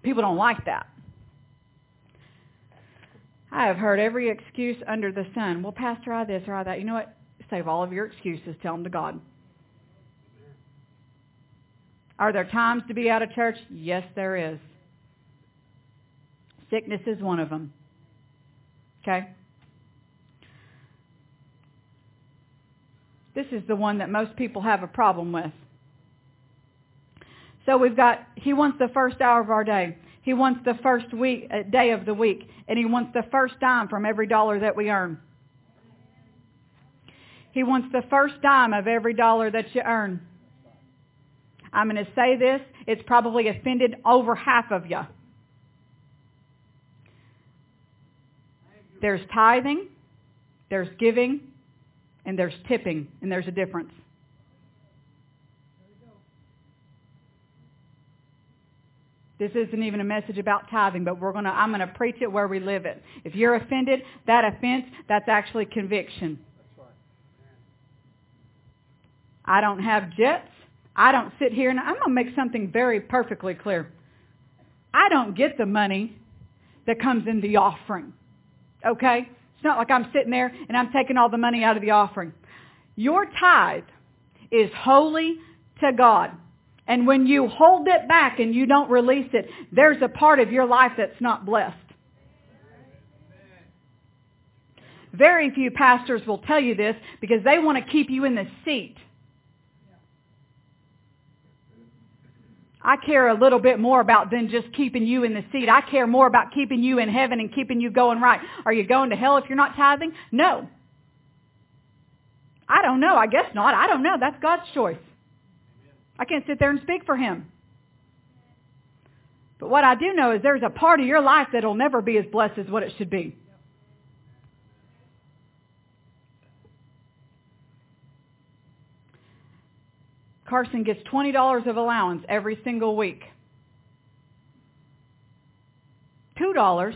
People don't like that. I have heard every excuse under the sun. Well, Pastor, I this or I that. You know what? Save all of your excuses. Tell them to God. Are there times to be out of church? Yes, there is. Sickness is one of them. Okay? This is the one that most people have a problem with. So we've got, He wants the first hour of our day. He wants the first day of the week. And He wants the first dime from every dollar that we earn. He wants the first dime of every dollar that you earn. I'm going to say this. It's probably offended over half of you. There's tithing, there's giving, and there's tipping, and there's a difference. This isn't even a message about tithing, but I'm going to preach it where we live it. If you're offended, that offense, that's actually conviction. I don't have jets. I don't sit here, and I'm going to make something very perfectly clear. I don't get the money that comes in the offering. Okay? It's not like I'm sitting there and I'm taking all the money out of the offering. Your tithe is holy to God. And when you hold it back and you don't release it, there's a part of your life that's not blessed. Very few pastors will tell you this because they want to keep you in the seat. I care a little bit more about than just keeping you in the seat. I care more about keeping you in heaven and keeping you going right. Are you going to hell if you're not tithing? No. I don't know. I guess not. I don't know. That's God's choice. I can't sit there and speak for Him. But what I do know is there's a part of your life that will never be as blessed as what it should be. Carson gets $20 of allowance every single week. $2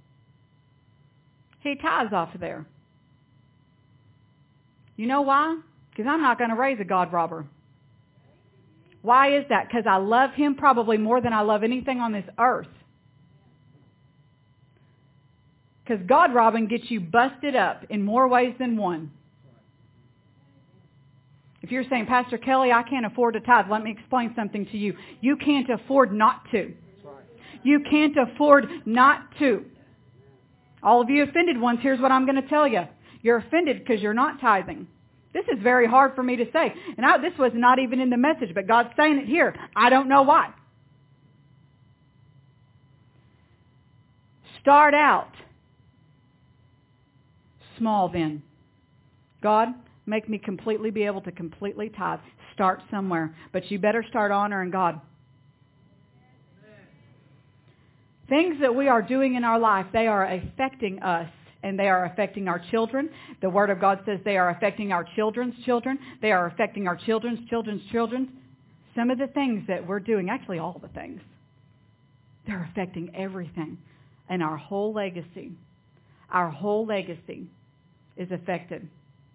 he tithes off of there. You know why? Because I'm not going to raise a God robber. Why is that? Because I love him probably more than I love anything on this earth. Because God robbing gets you busted up in more ways than one. If you're saying, Pastor Kelly, I can't afford to tithe, let me explain something to you. You can't afford not to. You can't afford not to. All of you offended ones, here's what I'm going to tell you. You're offended because you're not tithing. This is very hard for me to say. And this was not even in the message, but God's saying it here. I don't know why. Start out small then. God, make me completely be able to completely tithe. Start somewhere. But you better start honoring God. Things that we are doing in our life, they are affecting us. And they are affecting our children. The Word of God says they are affecting our children's children. They are affecting our children's children's children. Some of the things that we're doing, actually all the things, they're affecting everything. And our whole legacy is affected.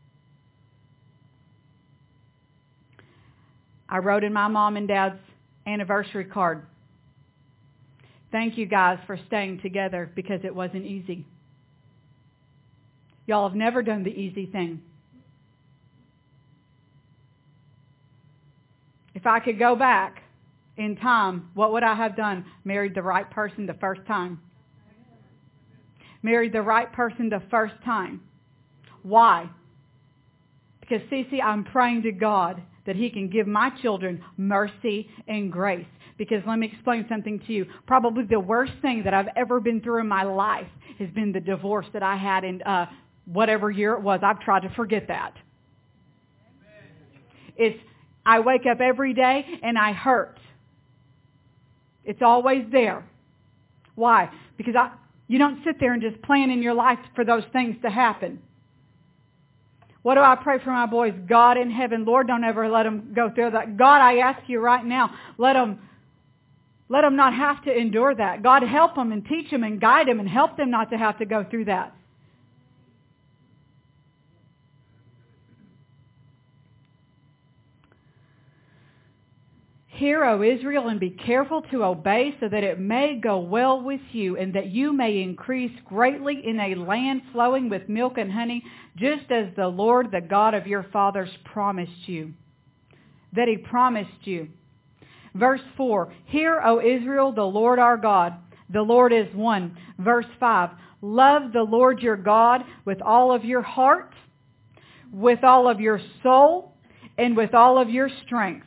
I wrote in my mom and dad's anniversary card, thank you guys for staying together because it wasn't easy. Y'all have never done the easy thing. If I could go back in time, what would I have done? Married the right person the first time. Married the right person the first time. Why? Because, Cece, I'm praying to God that He can give my children mercy and grace. Because let me explain something to you. Probably the worst thing that I've ever been through in my life has been the divorce that I had in whatever year it was. I've tried to forget that. I wake up every day and I hurt. It's always there. Why? Because you don't sit there and just plan in your life for those things to happen. What do I pray for my boys? God in heaven, Lord, don't ever let them go through that. God, I ask you right now, let them not have to endure that. God, help them and teach them and guide them and help them not to have to go through that. Hear, O Israel, and be careful to obey, so that it may go well with you, and that you may increase greatly in a land flowing with milk and honey, just as the Lord, the God of your fathers, promised you. That He promised you. Verse 4, Hear, O Israel, the Lord our God, the Lord is one. Verse 5, love the Lord your God with all of your heart, with all of your soul, and with all of your strength.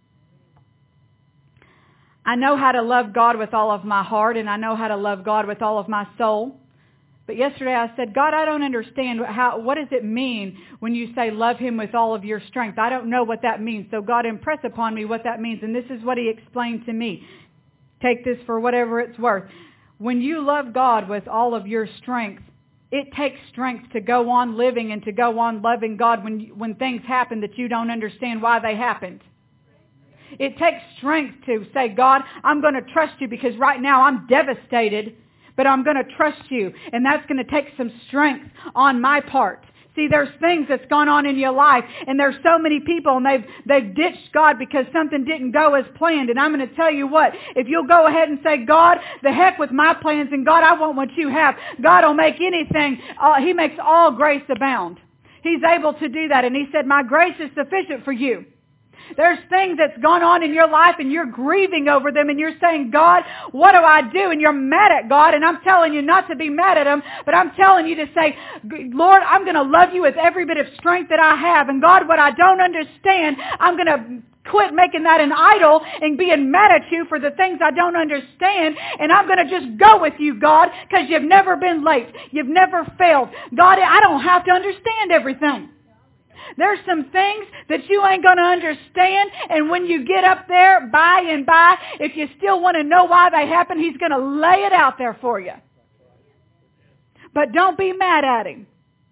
I know how to love God with all of my heart, and I know how to love God with all of my soul. But yesterday I said, God, I don't understand what does it mean when you say love Him with all of your strength? I don't know what that means. So God, impress upon me what that means. And this is what He explained to me. Take this for whatever it's worth. When you love God with all of your strength, it takes strength to go on living and to go on loving God when things happen that you don't understand why they happened. It takes strength to say, God, I'm going to trust you because right now I'm devastated, but I'm going to trust you. And that's going to take some strength on my part. See, there's things that's gone on in your life, and there's so many people, and they've ditched God because something didn't go as planned. And I'm going to tell you what, if you'll go ahead and say, God, the heck with my plans, and God, I want what you have. God will make anything, He makes all grace abound. He's able to do that. And He said, my grace is sufficient for you. There's things that's gone on in your life and you're grieving over them and you're saying, God, what do I do? And you're mad at God, and I'm telling you not to be mad at Him, but I'm telling you to say, Lord, I'm going to love you with every bit of strength that I have. And God, what I don't understand, I'm going to quit making that an idol and being mad at you for the things I don't understand. And I'm going to just go with you, God, because you've never been late. You've never failed. God, I don't have to understand everything. There's some things that you ain't going to understand, and when you get up there by and by, if you still want to know why they happen, He's going to lay it out there for you. But don't be mad at Him.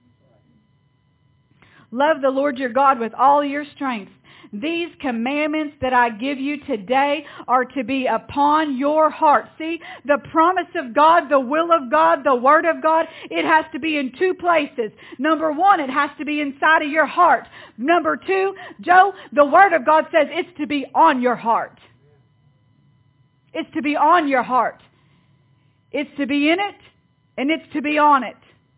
Love the Lord your God with all your strength. These commandments that I give you today are to be upon your heart. See, the promise of God, the will of God, the Word of God, it has to be in two places. Number one, it has to be inside of your heart. Number two, Joe, the Word of God says it's to be on your heart. It's to be on your heart. It's to be in it, and it's to be on it.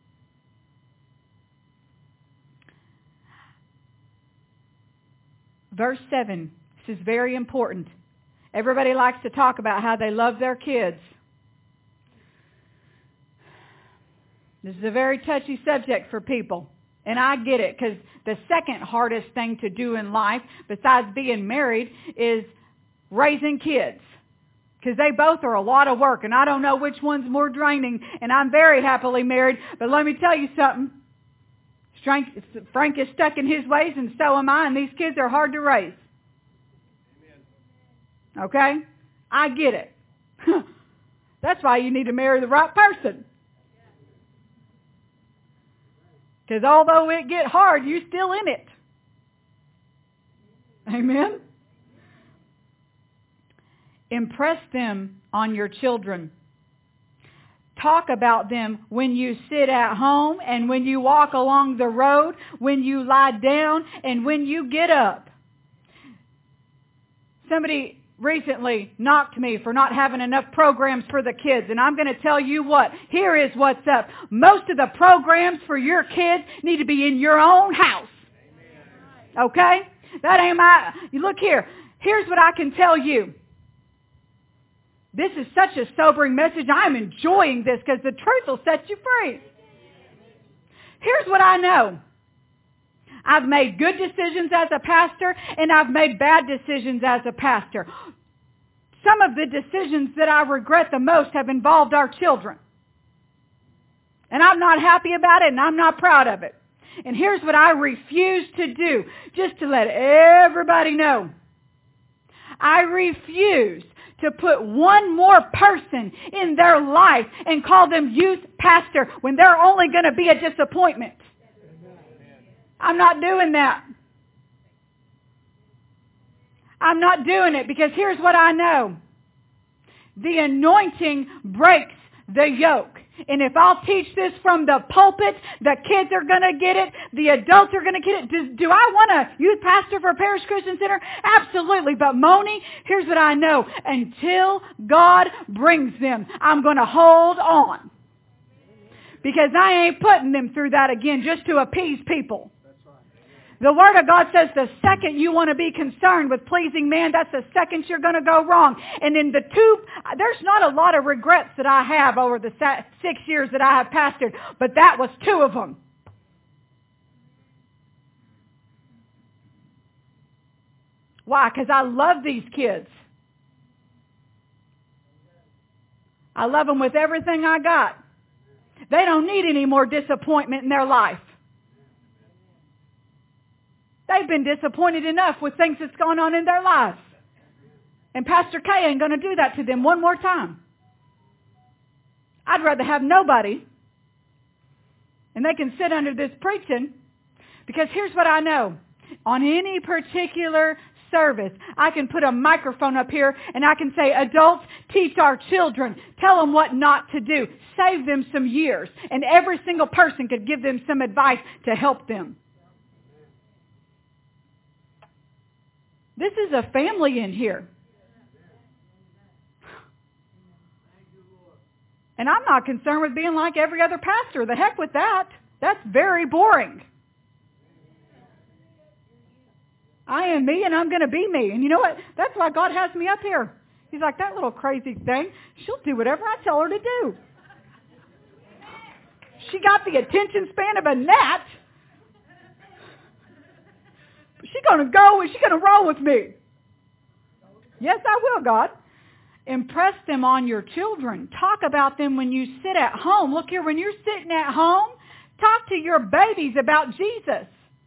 Verse 7, this is very important. Everybody likes to talk about how they love their kids. This is a very touchy subject for people. And I get it, because the second hardest thing to do in life, besides being married, is raising kids. Because they both are a lot of work, and I don't know which one's more draining, and I'm very happily married. But let me tell you something. Frank is stuck in his ways, and so am I, and these kids are hard to raise. Okay? I get it. That's why you need to marry the right person. Because although it get hard, you're still in it. Amen? Impress them on your children. Talk about them when you sit at home and when you walk along the road, when you lie down and when you get up. Somebody recently knocked me for not having enough programs for the kids. And I'm going to tell you what, here is what's up. Most of the programs for your kids need to be in your own house. Okay? That ain't you look here. Here's what I can tell you. This is such a sobering message. I'm enjoying this because the truth will set you free. Here's what I know. I've made good decisions as a pastor, and I've made bad decisions as a pastor. Some of the decisions that I regret the most have involved our children. And I'm not happy about it, and I'm not proud of it. And here's what I refuse to do, just to let everybody know. I refuse to put one more person in their life and call them youth pastor when they're only going to be a disappointment. I'm not doing that. I'm not doing it because here's what I know. The anointing breaks the yoke. And if I'll teach this from the pulpit, the kids are going to get it. The adults are going to get it. Do I want a youth pastor for Parish Christian Center? Absolutely. But Moni, here's what I know. Until God brings them, I'm going to hold on. Because I ain't putting them through that again just to appease people. The Word of God says the second you want to be concerned with pleasing man, that's the second you're going to go wrong. And in there's not a lot of regrets that I have over the 6 years that I have pastored, but that was 2 of them. Why? Because I love these kids. I love them with everything I got. They don't need any more disappointment in their life. They've been disappointed enough with things that's going on in their lives. And Pastor K ain't going to do that to them one more time. I'd rather have nobody. And they can sit under this preaching. Because here's what I know. On any particular service, I can put a microphone up here and I can say, adults, teach our children. Tell them what not to do. Save them some years. And every single person could give them some advice to help them. This is a family in here. And I'm not concerned with being like every other pastor. The heck with that. That's very boring. I am me and I'm going to be me. And you know what? That's why God has me up here. He's like, that little crazy thing, she'll do whatever I tell her to do. She got the attention span of a gnat. She's going to go and she's going to roll with me. Yes, I will, God. Impress them on your children. Talk about them when you sit at home. Look here, when you're sitting at home, talk to your babies about Jesus.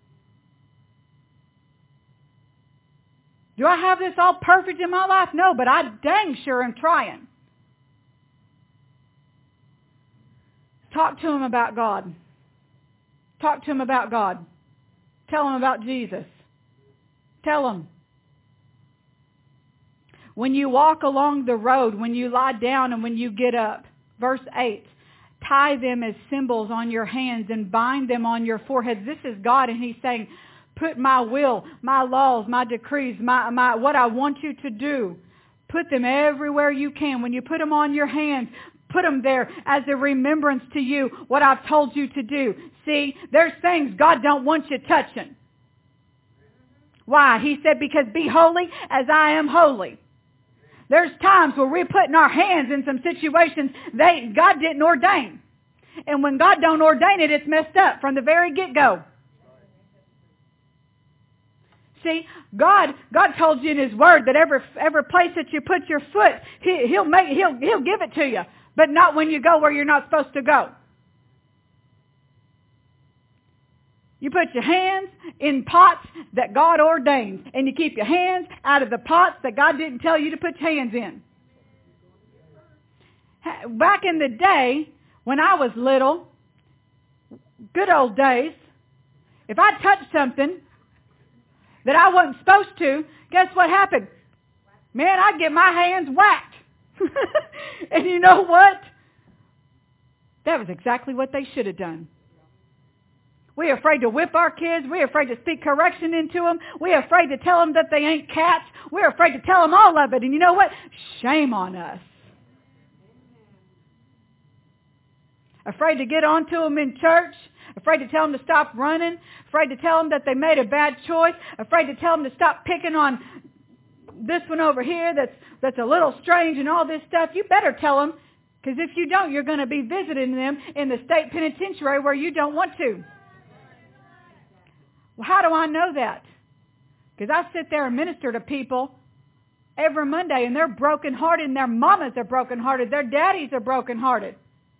Do I have this all perfect in my life? No, but I dang sure am trying. Talk to them about God. Talk to them about God. Tell them about Jesus. Tell them. When you walk along the road, when you lie down and when you get up. Verse 8. Tie them as symbols on your hands and bind them on your foreheads. This is God, and He's saying, put my will, my laws, my decrees, my what I want you to do. Put them everywhere you can. When you put them on your hands, put them there as a remembrance to you what I've told you to do. See, there's things God don't want you touching. Why? He said, because be holy as I am holy. There's times where we're putting our hands in some situations God didn't ordain. And when God don't ordain it, it's messed up from the very get-go. See, God told you in His Word that every place that you put your foot, He'll give it to you, but not when you go where you're not supposed to go. You put your hands in pots that God ordained, and you keep your hands out of the pots that God didn't tell you to put your hands in. Back in the day, when I was little, good old days, if I touched something that I wasn't supposed to, guess what happened? Man, I'd get my hands whacked. And you know what? That was exactly what they should have done. We're afraid to whip our kids. We're afraid to speak correction into them. We're afraid to tell them that they ain't cats. We're afraid to tell them all of it. And you know what? Shame on us. Afraid to get onto them in church. Afraid to tell them to stop running. Afraid to tell them that they made a bad choice. Afraid to tell them to stop picking on this one over here that's a little strange and all this stuff. You better tell them, because if you don't, you're going to be visiting them in the state penitentiary where you don't want to. Well, how do I know that? Because I sit there and minister to people every Monday, and they're brokenhearted, and their mamas are brokenhearted. Their daddies are brokenhearted.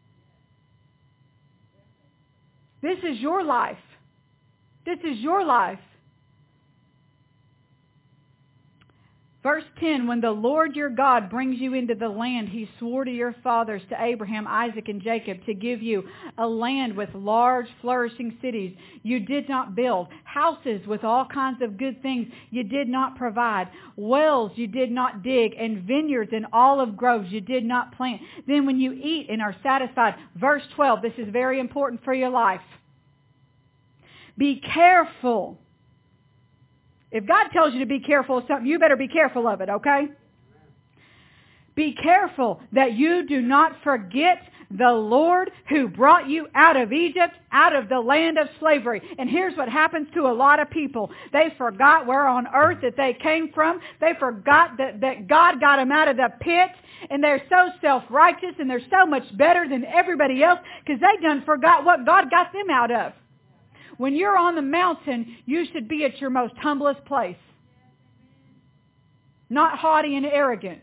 This is your life. This is your life. Verse 10, when the Lord your God brings you into the land He swore to your fathers, to Abraham, Isaac, and Jacob, to give you a land with large, flourishing cities you did not build, houses with all kinds of good things you did not provide, wells you did not dig, and vineyards and olive groves you did not plant. Then when you eat and are satisfied, verse 12, this is very important for your life. Be careful. If God tells you to be careful of something, you better be careful of it, okay? Be careful that you do not forget the Lord who brought you out of Egypt, out of the land of slavery. And here's what happens to a lot of people. They forgot where on earth that they came from. They forgot that God got them out of the pit. And they're so self-righteous and they're so much better than everybody else because they done forgot what God got them out of. When you're on the mountain, you should be at your most humblest place. Not haughty and arrogant.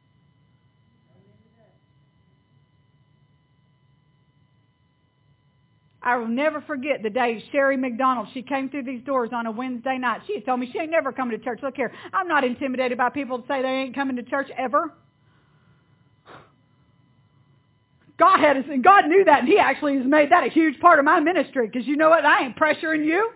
I will never forget the day Sherry McDonald, she came through these doors on a Wednesday night. She had told me she ain't never coming to church. Look here, I'm not intimidated by people that say they ain't coming to church ever. God had us, and God knew that, and He actually has made that a huge part of my ministry, because you know what? I ain't pressuring you.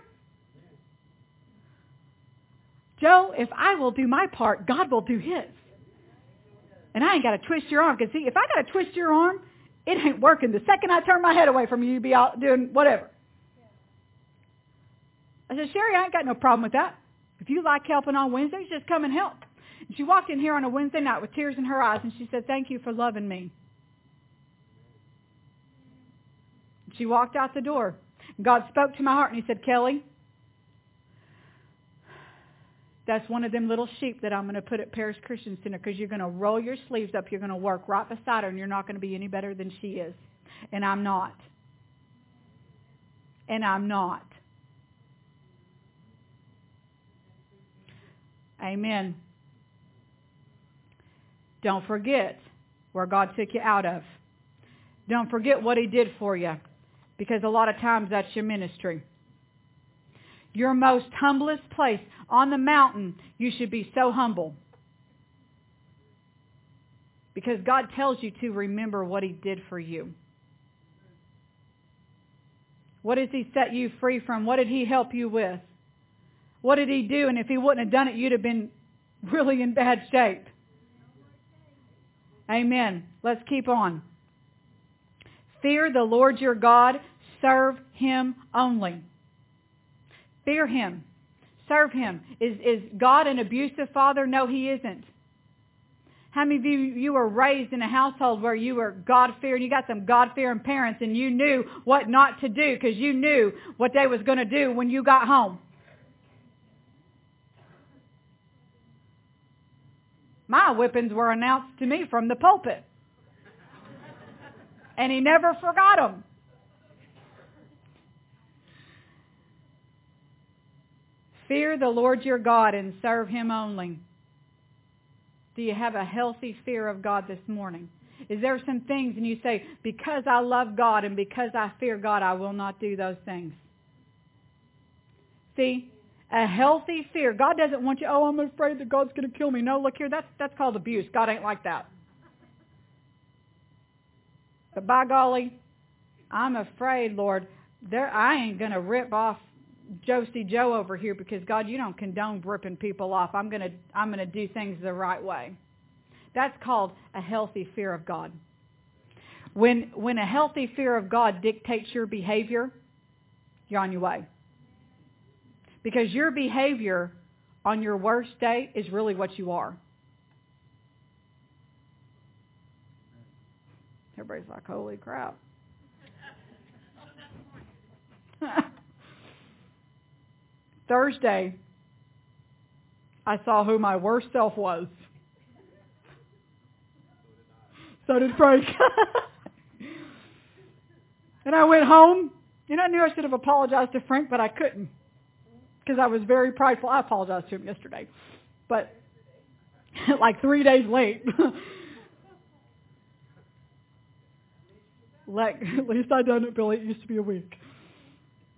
Joe, if I will do my part, God will do His. And I ain't got to twist your arm, because see, if I got to twist your arm, it ain't working. The second I turn my head away from you, you'll be out doing whatever. I said, Sherry, I ain't got no problem with that. If you like helping on Wednesdays, just come and help. And she walked in here on a Wednesday night with tears in her eyes, and she said, thank you for loving me. She walked out the door. God spoke to my heart and He said, Kelly, that's one of them little sheep that I'm going to put at Parish Christian Center, because you're going to roll your sleeves up. You're going to work right beside her, and you're not going to be any better than she is. And I'm not. And I'm not. Amen. Don't forget where God took you out of. Don't forget what He did for you. Because a lot of times that's your ministry. Your most humblest place on the mountain, you should be so humble. Because God tells you to remember what He did for you. What does He set you free from? What did He help you with? What did He do? And if He wouldn't have done it, you'd have been really in bad shape. Amen. Let's keep on. Fear the Lord your God. Serve Him only. Fear Him. Serve Him. Is God an abusive father? No, He isn't. How many of you were raised in a household where you were God-fearing? You got some God-fearing parents and you knew what not to do because you knew what they was going to do when you got home. My whippings were announced to me from the pulpit. And He never forgot them. Fear the Lord your God and serve Him only. Do you have a healthy fear of God this morning? Is there some things and you say, because I love God and because I fear God, I will not do those things? See, a healthy fear. God doesn't want you, oh, I'm afraid that God's going to kill me. No, look here, that's called abuse. God ain't like that. But by golly, I'm afraid, Lord, I ain't going to rip off Josie Joe over here because, God, you don't condone ripping people off. I'm going to do things the right way. That's called a healthy fear of God. When a healthy fear of God dictates your behavior, you're on your way. Because your behavior on your worst day is really what you are. Everybody's like, holy crap. Thursday, I saw who my worst self was. So did Frank. And I went home, and I knew I should have apologized to Frank, but I couldn't because I was very prideful. I apologized to him yesterday, but like 3 days late. At least I done it, Billy. It used to be a week.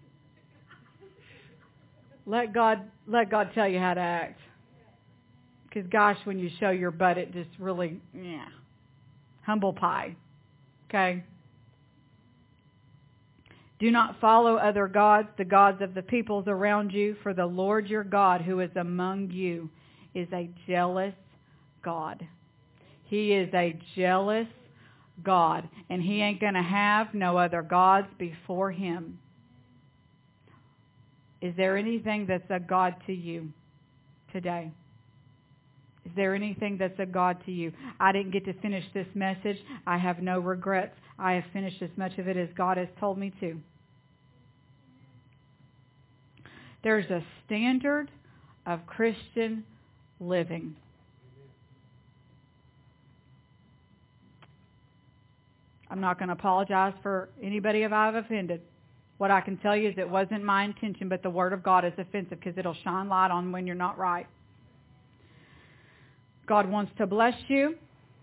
Let God tell you how to act. Because gosh, when you show your butt, it just really, humble pie. Okay? Do not follow other gods, the gods of the peoples around you, for the Lord your God who is among you is a jealous God. He is a jealous God, and He ain't going to have no other gods before Him. Is there anything that's a God to you today? Is there anything that's a God to you? I didn't get to finish this message. I have no regrets. I have finished as much of it as God has told me to. There's a standard of Christian living. I'm not going to apologize for anybody if I've offended. What I can tell you is it wasn't my intention, but the Word of God is offensive because it'll shine light on when you're not right. God wants to bless you.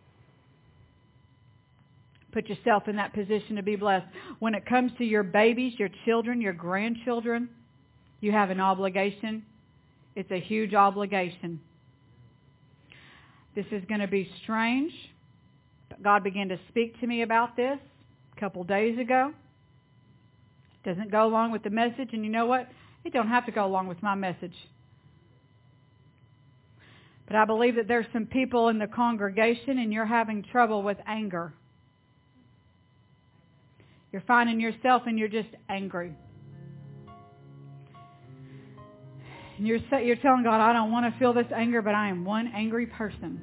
Put yourself in that position to be blessed. When it comes to your babies, your children, your grandchildren, you have an obligation. It's a huge obligation. This is going to be strange. God began to speak to me about this a couple days ago. It doesn't go along with the message, and you know what? It don't have to go along with my message. But I believe that there's some people in the congregation, and you're having trouble with anger. You're finding yourself, and you're just angry. And you're telling God, I don't want to feel this anger, but I am one angry person.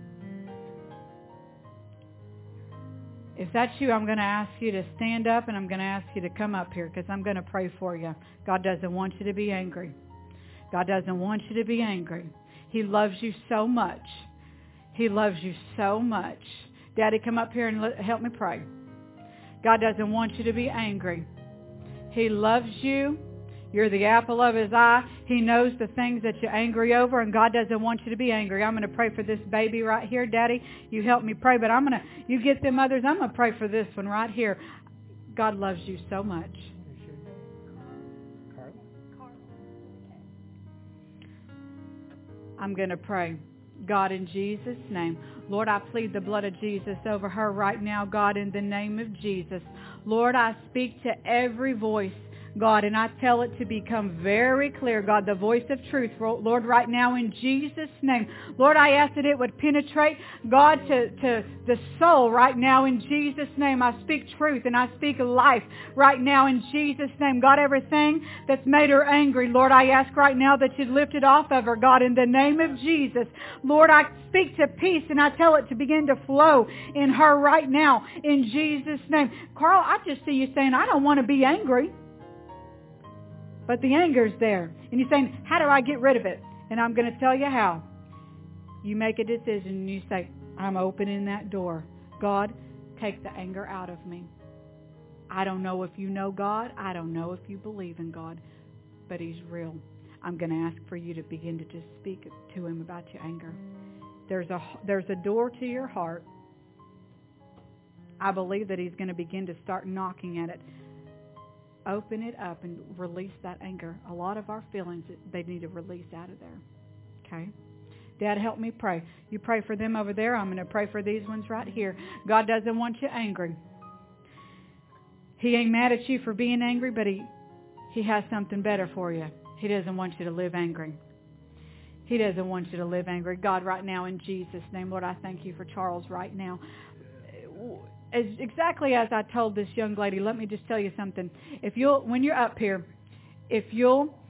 If that's you, I'm going to ask you to stand up, and I'm going to ask you to come up here because I'm going to pray for you. God doesn't want you to be angry. God doesn't want you to be angry. He loves you so much. He loves you so much. Daddy, come up here and help me pray. God doesn't want you to be angry. He loves you. You're the apple of His eye. He knows the things that you're angry over, and God doesn't want you to be angry. I'm going to pray for this baby right here. Daddy, you help me pray, but you get them others. I'm going to pray for this one right here. God loves you so much. I'm going to pray. God, in Jesus' name. Lord, I plead the blood of Jesus over her right now, God, in the name of Jesus. Lord, I speak to every voice, God, and I tell it to become very clear, God, the voice of truth, Lord, right now in Jesus' name. Lord, I ask that it would penetrate, God, to the soul right now in Jesus' name. I speak truth and I speak life right now in Jesus' name. God, everything that's made her angry, Lord, I ask right now that you'd lift it off of her, God, in the name of Jesus. Lord, I speak to peace and I tell it to begin to flow in her right now in Jesus' name. Carl, I just see you saying, I don't want to be angry. But the anger's there. And you're saying, how do I get rid of it? And I'm going to tell you how. You make a decision and you say, I'm opening that door. God, take the anger out of me. I don't know if you know God. I don't know if you believe in God. But He's real. I'm going to ask for you to begin to just speak to Him about your anger. There's a door to your heart. I believe that He's going to begin to start knocking at it. Open it up and release that anger. A lot of our feelings, they need to release out of there. Okay? Dad, help me pray. You pray for them over there. I'm going to pray for these ones right here. God doesn't want you angry. He ain't mad at you for being angry, but He has something better for you. He doesn't want you to live angry. He doesn't want you to live angry. God, right now, in Jesus' name, Lord, I thank you for Charles right now. Exactly as I told this young lady, let me just tell you something. When you're up here, if you'll